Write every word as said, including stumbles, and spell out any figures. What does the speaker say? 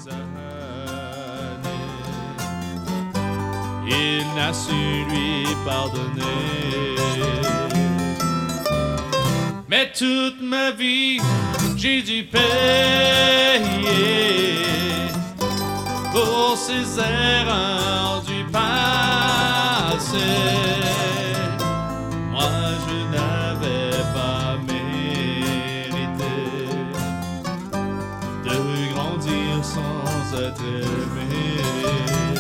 années. Il n'a su lui pardonner. Mais toute ma vie, j'ai dû payer pour ces erreurs du passé. Moi, je n'avais pas mérité de grandir sans être aimé.